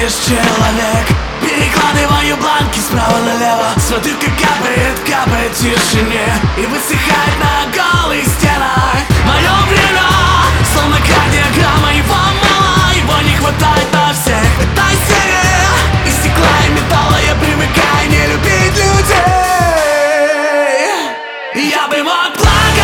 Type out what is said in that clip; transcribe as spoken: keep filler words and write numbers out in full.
лишь человек. Перекладываю бланки справа налево, смотрю, как капает, капает в тишине и высыхает на голых стенах. Мое время, словно кардиограмма, его мало, его не хватает на всех. В этой серии из стекла и металла я привыкаю не любить людей. Я бы мог плакать